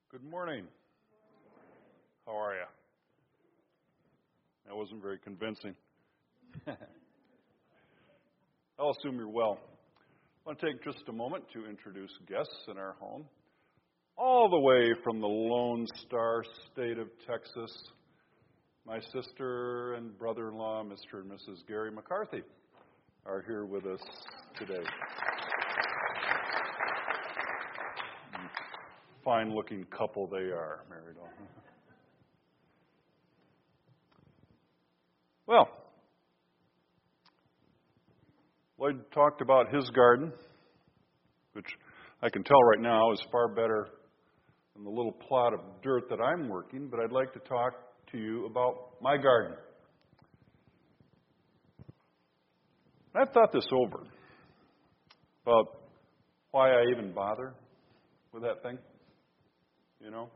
Good morning. How are you? That wasn't very convincing. I'll assume you're well. I want to take just a moment to introduce guests in our home. All the way from the Lone Star State of Texas, my sister and brother-in-law, Mr. and Mrs. Gary McCarthy, are here with us today. Fine-looking couple they are, married off. Well, Lloyd talked about his garden, which I can tell right now is far better than the little plot of dirt that I'm working, but I'd like to talk to you about my garden. I've thought this over, about why I even bother with that thing. You know,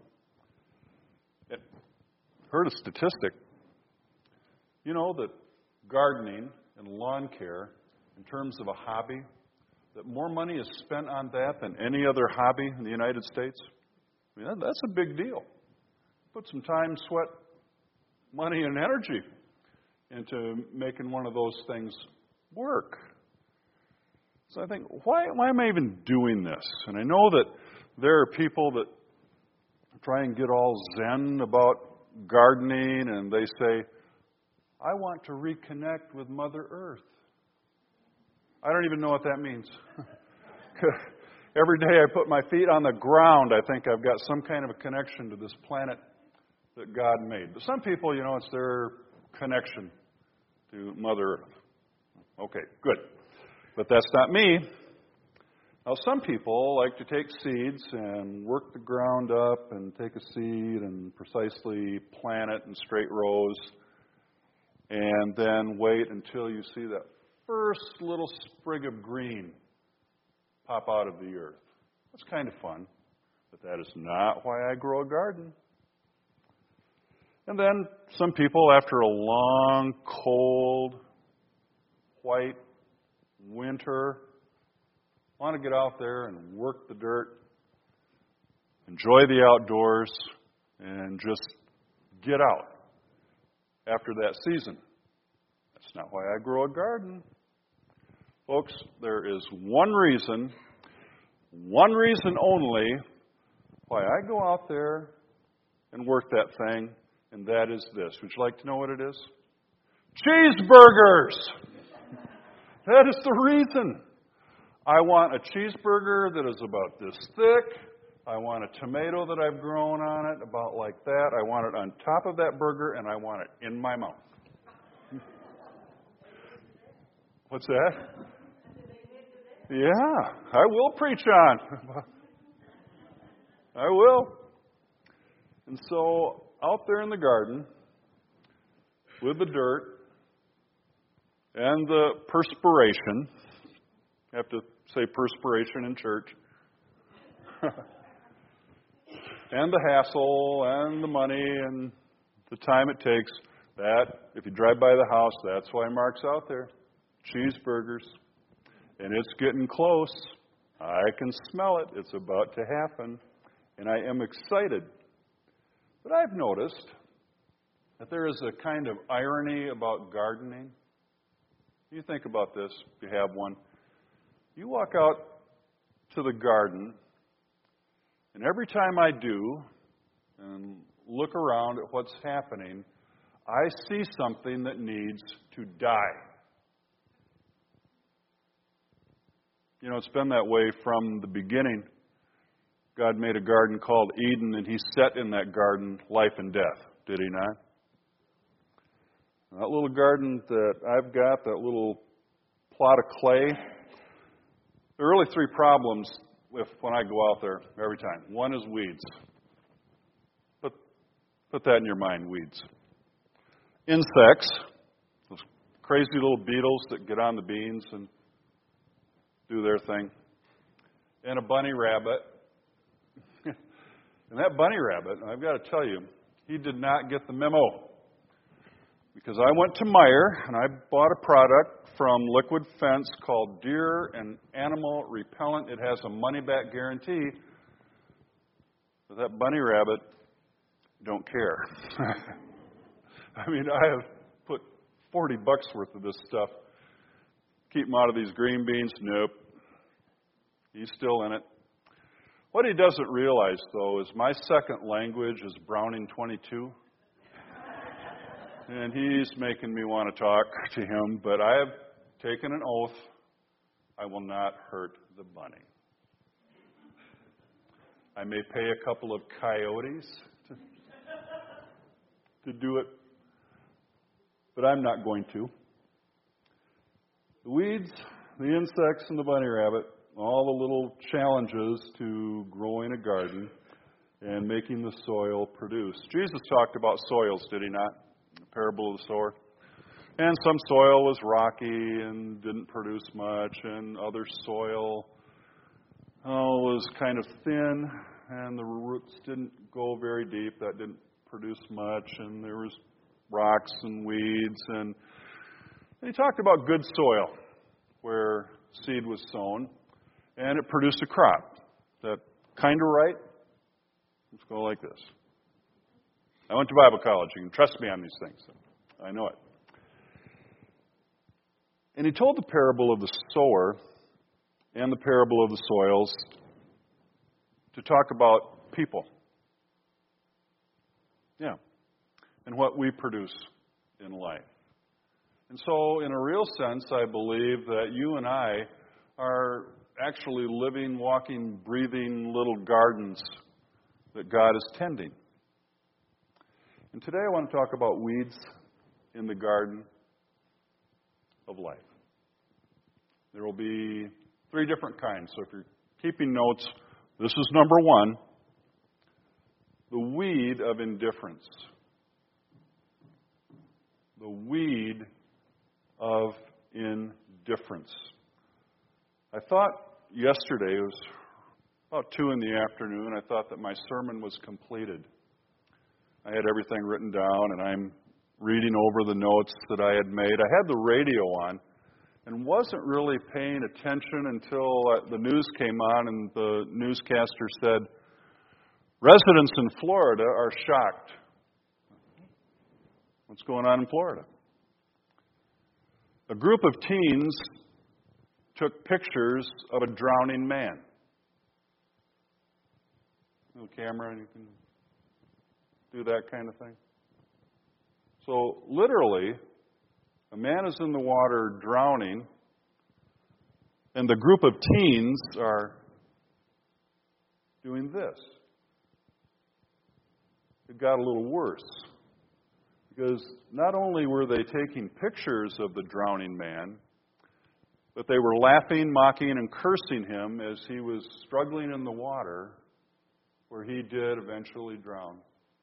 heard a statistic, that gardening and lawn care, in terms of a hobby, that more money is spent on that than any other hobby in the United States. I mean, that's a big deal. Put some time, sweat, money, and energy into making one of those things work. So I think, why am I even doing this? And I know that there are people that try and get all zen about gardening, and they say, I want to reconnect with Mother Earth. I don't even know what that means. Every day I put my feet on the ground, I think I've got some kind of a connection to this planet that God made. But some people, it's their connection to Mother Earth. Okay, good. But that's not me. Now, some people like to take seeds and work the ground up and take a seed and precisely plant it in straight rows and then wait until you see that first little sprig of green pop out of the earth. That's kind of fun, but that is not why I grow a garden. And then some people, after a long, cold, white winter, want to get out there and work the dirt, enjoy the outdoors, and just get out after that season. That's not why I grow a garden. Folks, there is one reason only, why I go out there and work that thing, and that is this. Would you like to know what it is? Cheeseburgers! That is the reason. I want a cheeseburger that is about this thick. I want a tomato that I've grown on it, about like that. I want it on top of that burger, and I want it in my mouth. What's that? Yeah, I will preach on. I will. And so, out there in the garden, with the dirt and the perspiration, I have to say perspiration in church. And the hassle and the money and the time it takes. That, if you drive by the house, that's why Mark's out there. Cheeseburgers. And it's getting close. I can smell it. It's about to happen. And I am excited. But I've noticed that there is a kind of irony about gardening. You think about this, if you have one. You walk out to the garden, and every time I do, and look around at what's happening, I see something that needs to die. It's been that way from the beginning. God made a garden called Eden, and He set in that garden life and death, did He not? That little garden that I've got, that little plot of clay, there are really three problems when I go out there every time. One is weeds. Put that in your mind, weeds. Insects, those crazy little beetles that get on the beans and do their thing. And a bunny rabbit. And that bunny rabbit, I've got to tell you, he did not get the memo. Because I went to Meijer and I bought a product from Liquid Fence called Deer and Animal Repellent. It has a money-back guarantee. But that bunny rabbit don't care. I mean, I have put $40 worth of this stuff. Keep him out of these green beans. Nope. He's still in it. What he doesn't realize, though, is my second language is Browning 22. And he's making me want to talk to him, but I have taken an oath I will not hurt the bunny. I may pay a couple of coyotes to do it, but I'm not going to. The weeds, the insects, and the bunny rabbit, all the little challenges to growing a garden and making the soil produce. Jesus talked about soils, did he not? The parable of the sower. And some soil was rocky and didn't produce much, and other soil was kind of thin, and the roots didn't go very deep. That didn't produce much, and there was rocks and weeds. And he talked about good soil, where seed was sown, and it produced a crop. Is that kind of right? Let's go like this. I went to Bible college. You can trust me on these things. I know it. And he told the parable of the sower and the parable of the soils to talk about people. Yeah. And what we produce in life. And so, in a real sense, I believe that you and I are actually living, walking, breathing little gardens that God is tending. And today I want to talk about weeds in the garden of life. There will be 3 different kinds. So if you're keeping notes, this is number 1, the weed of indifference. The weed of indifference. I thought yesterday, it was about 2 in the afternoon, I thought that my sermon was completed. I had everything written down, and I'm reading over the notes that I had made. I had the radio on and wasn't really paying attention until the news came on, and the newscaster said, residents in Florida are shocked. What's going on in Florida? A group of teens took pictures of a drowning man. Little camera, and you can do that kind of thing. So literally, a man is in the water drowning, and the group of teens are doing this. It got a little worse, because not only were they taking pictures of the drowning man, but they were laughing, mocking, and cursing him as he was struggling in the water, where he did eventually drown.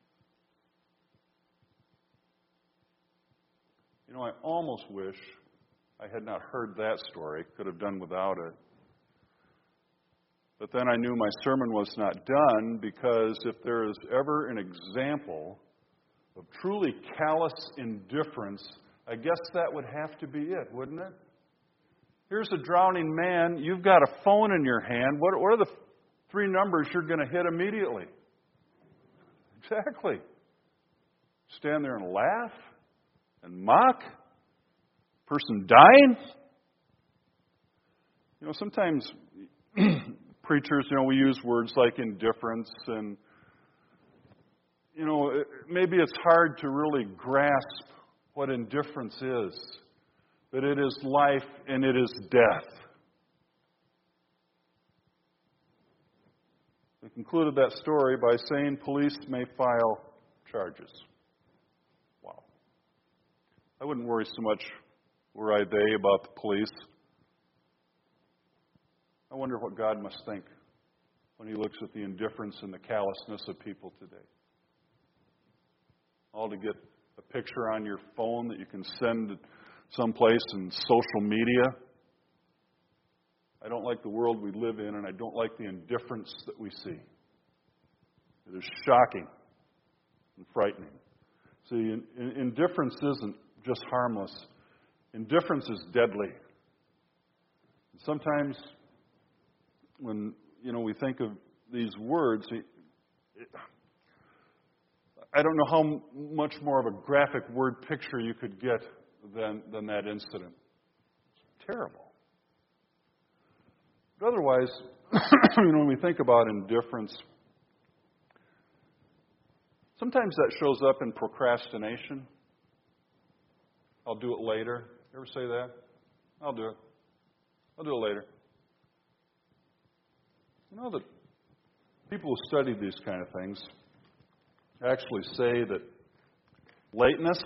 You know, I almost wish I had not heard that story. Could have done without it. But then I knew my sermon was not done, because if there is ever an example of truly callous indifference, I guess that would have to be it, wouldn't it? Here's a drowning man. You've got a phone in your hand. What are the 3 numbers you're going to hit immediately? Exactly. Stand there and laugh and mock? Person dying? You know, sometimes preachers, we use words like indifference, and, maybe it's hard to really grasp what indifference is. But it is life and it is death. They concluded that story by saying police may file charges. Wow. I wouldn't worry so much, were I they, about the police. I wonder what God must think when He looks at the indifference and the callousness of people today. All to get a picture on your phone that you can send someplace in social media. I don't like the world we live in, and I don't like the indifference that we see. It is shocking and frightening. See, indifference isn't just harmless. Indifference is deadly. Sometimes when, we think of these words, I don't know how much more of a graphic word picture you could get than that incident. It's terrible. But otherwise, when we think about indifference, sometimes that shows up in procrastination. I'll do it later. You ever say that? I'll do it. I'll do it later. You know that people who study these kind of things actually say that lateness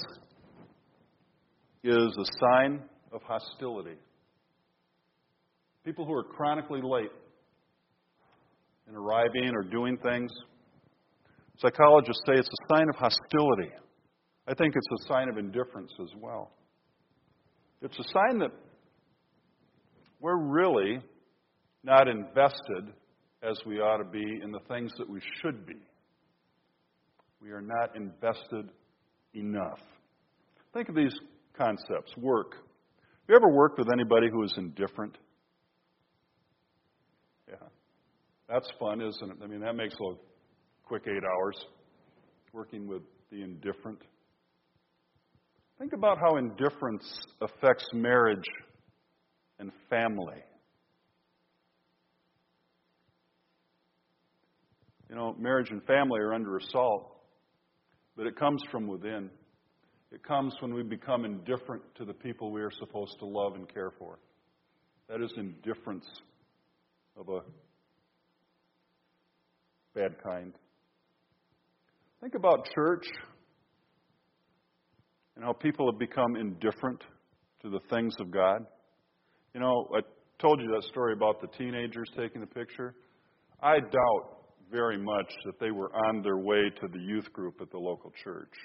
is a sign of hostility. People who are chronically late in arriving or doing things, psychologists say it's a sign of hostility. I think it's a sign of indifference as well. It's a sign that we're really not invested as we ought to be in the things that we should be. We are not invested enough. Think of these concepts. Work. Have you ever worked with anybody who is indifferent? Yeah. That's fun, isn't it? I mean, that makes a quick 8 hours working with the indifferent. Think about how indifference affects marriage and family. You know, marriage and family are under assault, but it comes from within. It comes when we become indifferent to the people we are supposed to love and care for. That is indifference of a bad kind. Think about church and how people have become indifferent to the things of God. You know, I told you that story about the teenagers taking the picture. I doubt very much that they were on their way to the youth group at the local church.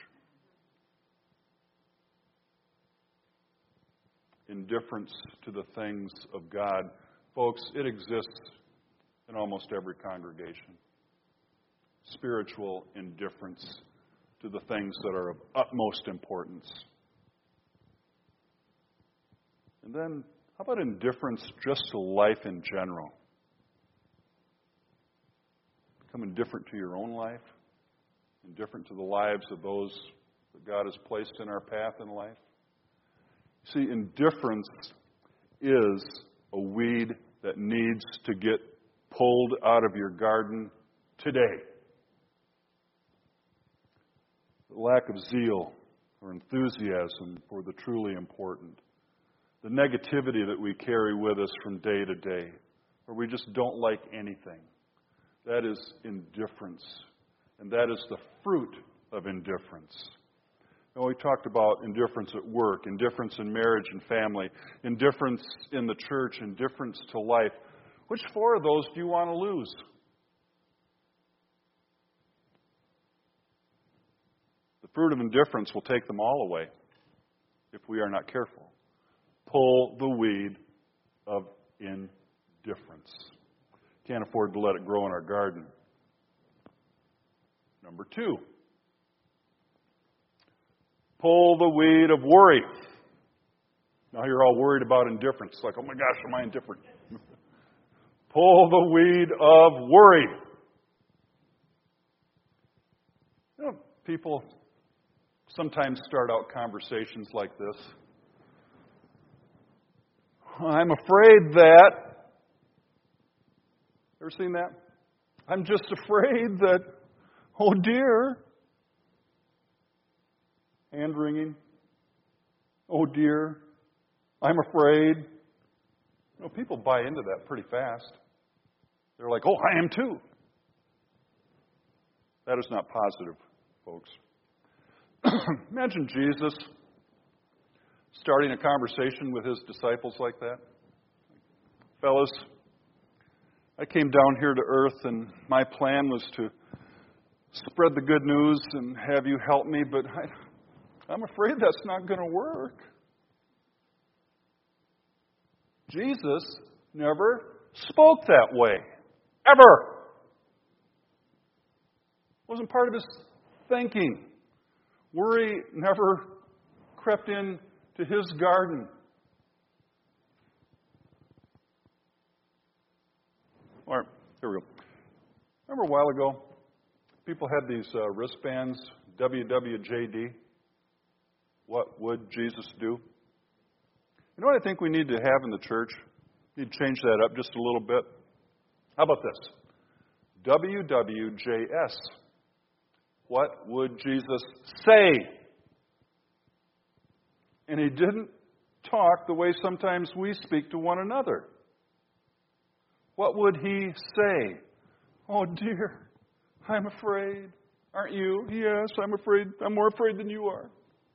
Indifference to the things of God. Folks, it exists in almost every congregation. Spiritual indifference to the things that are of utmost importance. And then, how about indifference just to life in general? Become indifferent to your own life, indifferent to the lives of those that God has placed in our path in life. See, indifference is a weed that needs to get pulled out of your garden today. The lack of zeal or enthusiasm for the truly important. The negativity that we carry with us from day to day, where we just don't like anything. That is indifference. And that is the fruit of indifference. And we talked about indifference at work, indifference in marriage and family, indifference in the church, indifference to life. Which four of those do you want to lose? The fruit of indifference will take them all away if we are not careful. Pull the weed of indifference. Can't afford to let it grow in our garden. Number 2. Pull the weed of worry. Now you're all worried about indifference. It's like, oh my gosh, am I indifferent? Pull the weed of worry. You know, people sometimes start out conversations like this. I'm afraid that. Ever seen that? I'm just afraid that, oh dear. Hand wringing. Oh dear. I'm afraid. You know, people buy into that pretty fast. They're like, oh, I am too. That is not positive, folks. Imagine Jesus starting a conversation with his disciples like that. Fellas, I came down here to earth and my plan was to spread the good news and have you help me, but I'm afraid that's not going to work. Jesus never spoke that way. Ever. It wasn't part of his thinking. Worry never crept in to his garden. All right, here we go. Remember a while ago, People had these wristbands, WWJD. What would Jesus do? You know what I think we need to have in the church? We need to change that up just a little bit. How about this? WWJS. What would Jesus say? And he didn't talk the way sometimes we speak to one another. What would he say? Oh dear, I'm afraid. Aren't you? Yes, I'm afraid. I'm more afraid than you are.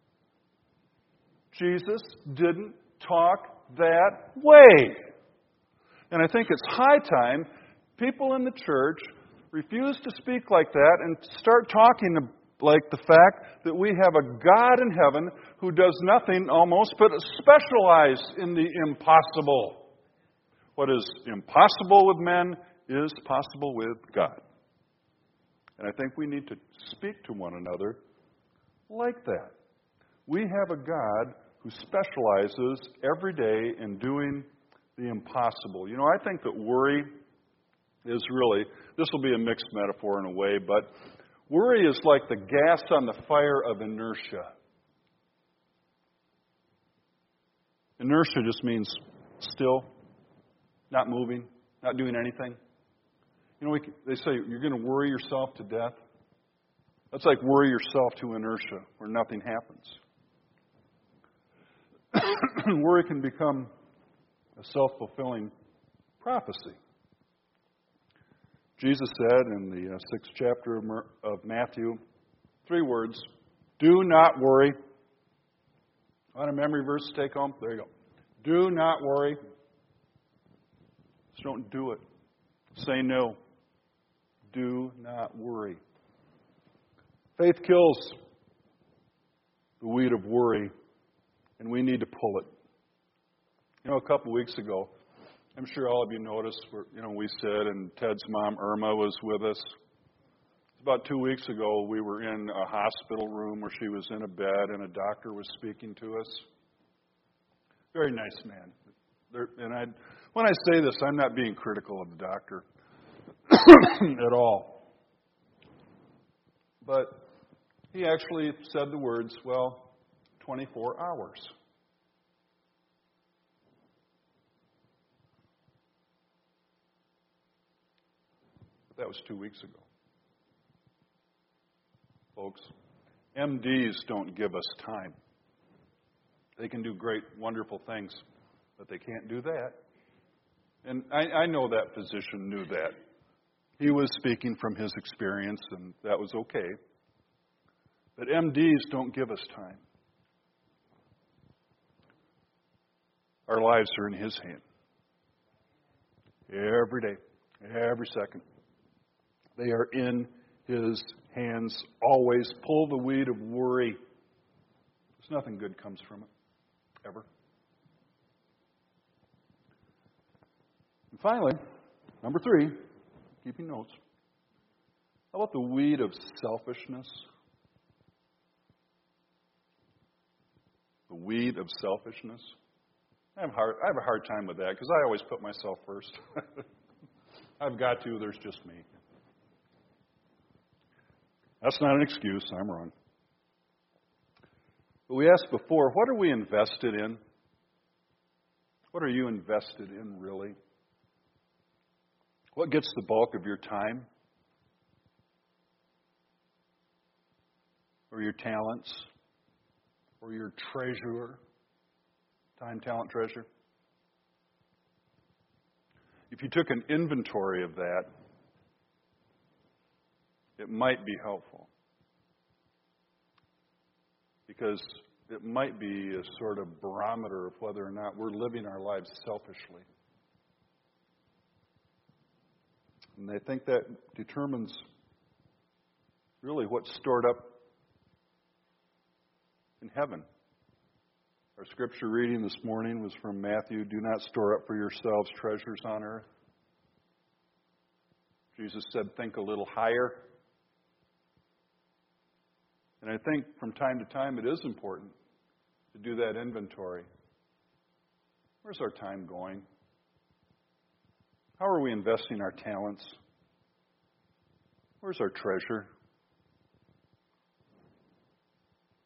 Jesus didn't talk that way. And I think it's high time people in the church refuse to speak like that and start talking like the fact that we have a God in heaven who does nothing almost but specialize in the impossible. What is impossible with men is possible with God. And I think we need to speak to one another like that. We have a God who specializes every day in doing the impossible. You know, I think that worry is really, this will be a mixed metaphor in a way, but worry is like the gas on the fire of inertia. Inertia just means still, not moving, not doing anything. You know, they say you're going to worry yourself to death. That's like worry yourself to inertia, where nothing happens. Worry can become a self-fulfilling prophecy. Jesus said in the 6th chapter of Matthew, 3 words, do not worry. Want a memory verse to take home? There you go. Do not worry. Just don't do it. Say no. Do not worry. Faith kills the weed of worry, and we need to pull it. You know, a couple weeks ago, I'm sure all of you noticed, we said, and Ted's mom, Irma, was with us. About 2 weeks ago, we were in a hospital room where she was in a bed, and a doctor was speaking to us. Very nice man. When I say this, I'm not being critical of the doctor at all. But he actually said the words, 24 hours. That was 2 weeks ago. Folks, MDs don't give us time. They can do great, wonderful things, but they can't do that. And I know that physician knew that. He was speaking from his experience, and that was okay. But MDs don't give us time. Our lives are in His hand. Every day, every second. They are in His hands. Always pull the weed of worry. There's nothing good comes from it. Ever. And finally, number 3, keeping notes. How about the weed of selfishness? The weed of selfishness. I have a hard time with that because I always put myself first. I've got to. There's just me. That's not an excuse. I'm wrong. But we asked before, what are we invested in? What are you invested in, really? What gets the bulk of your time? Or your talents? Or your treasure? Time, talent, treasure? If you took an inventory of that, it might be helpful. Because it might be a sort of barometer of whether or not we're living our lives selfishly. And I think that determines really what's stored up in heaven. Our scripture reading this morning was from Matthew. Do not store up for yourselves treasures on earth. Jesus said, think a little higher. And I think from time to time it is important to do that inventory. Where's our time going? How are we investing our talents? Where's our treasure?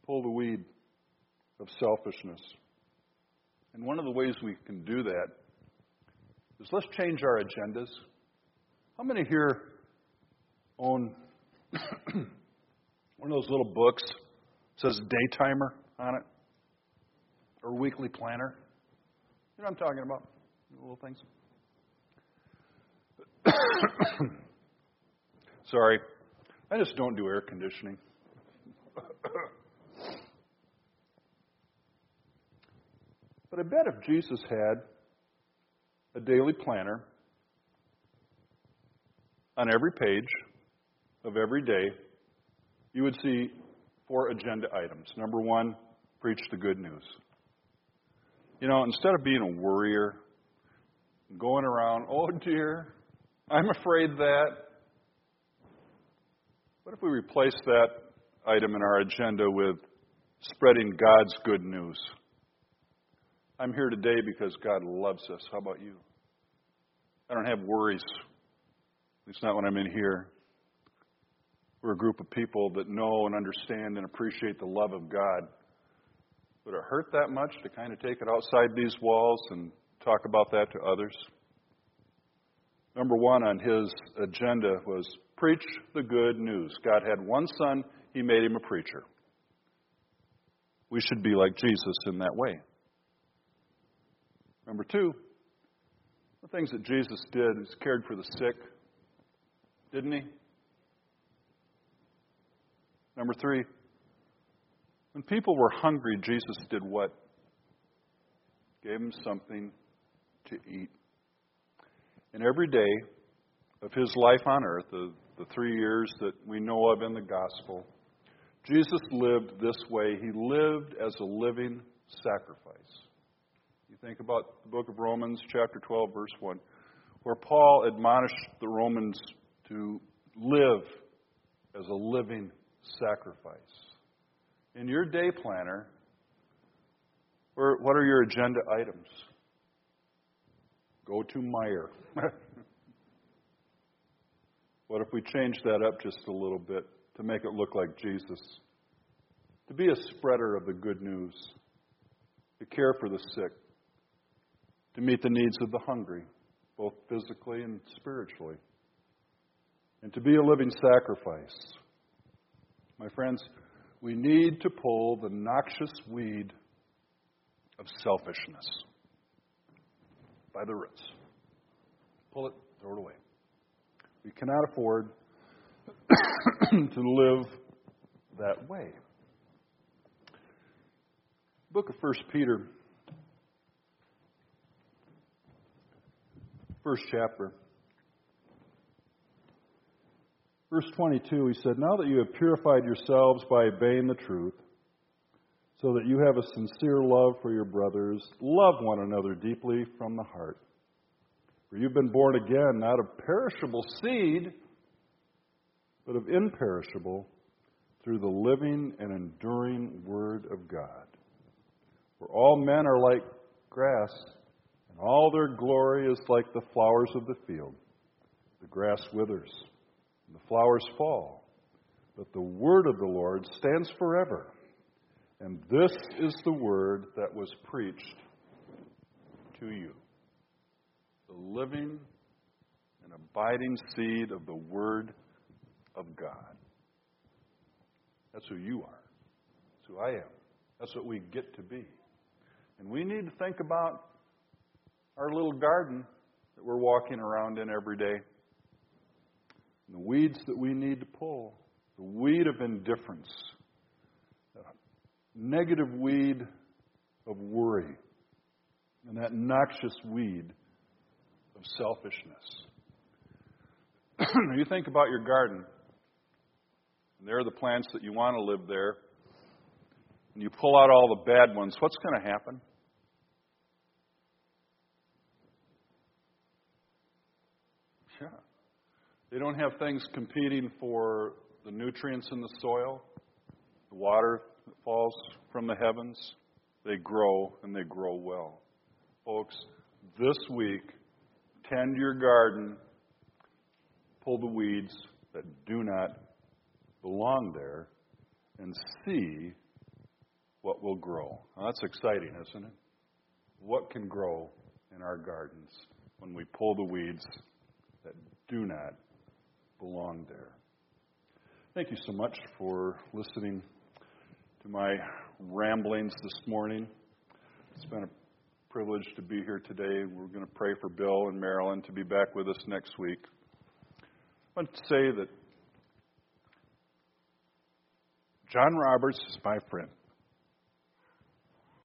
pull the weed of selfishness. And one of the ways we can do that is let's change our agendas. How many here own one of those little books that says day timer on it? Or weekly planner? You know what I'm talking about? Little things. Sorry. I just don't do air conditioning. But I bet if Jesus had a daily planner on every page of every day, you would see 4 agenda items. Number 1, preach the good news. You know, instead of being a worrier, going around, oh dear, I'm afraid that. What if we replace that item in our agenda with spreading God's good news? I'm here today because God loves us. How about you? I don't have worries. At least not when I'm in here. We're a group of people that know and understand and appreciate the love of God. Would it hurt that much to kind of take it outside these walls and talk about that to others? Number 1 on his agenda was preach the good news. God had one son, he made him a preacher. We should be like Jesus in that way. Number 2, the things that Jesus did is cared for the sick, didn't he? Number 3, when people were hungry, Jesus did what? Gave them something to eat. And every day of his life on earth, the 3 years that we know of in the gospel, Jesus lived this way. He lived as a living sacrifice. You think about the book of Romans, chapter 12, verse 1, where Paul admonished the Romans to live as a living sacrifice. In your day planner, what are your agenda items? Go to Meijer. What if we change that up just a little bit to make it look like Jesus? To be a spreader of the good news, to care for the sick, to meet the needs of the hungry, both physically and spiritually, and to be a living sacrifice. My friends, we need to pull the noxious weed of selfishness by the roots. Pull it, throw it away. We cannot afford to live that way. Book of 1 Peter, first chapter. Verse 22, he said, "Now that you have purified yourselves by obeying the truth, so that you have a sincere love for your brothers, love one another deeply from the heart. For you've been born again, not of perishable seed, but of imperishable, through the living and enduring Word of God. For all men are like grass, and all their glory is like the flowers of the field. The grass withers, and the flowers fall, but the word of the Lord stands forever. And this is the word that was preached to you." The living and abiding seed of the Word of God. That's who you are. That's who I am. That's what we get to be. And we need to think about our little garden that we're walking around in every day. And the weeds that we need to pull. The weed of indifference. The negative weed of worry. And that noxious weed of selfishness. You think about your garden. And there are the plants that you want to live there. And you pull out all the bad ones. What's going to happen? Yeah. They don't have things competing for the nutrients in the soil, the water that falls from the heavens. They grow, and they grow well. Folks, this week, tend your garden, pull the weeds that do not belong there, and see what will grow. Now, that's exciting, isn't it? What can grow in our gardens when we pull the weeds that do not belong there? Thank you so much for listening to my ramblings this morning. It's been a privilege to be here today. We're going to pray for Bill and Marilyn to be back with us next week. I want to say that John Roberts is my friend.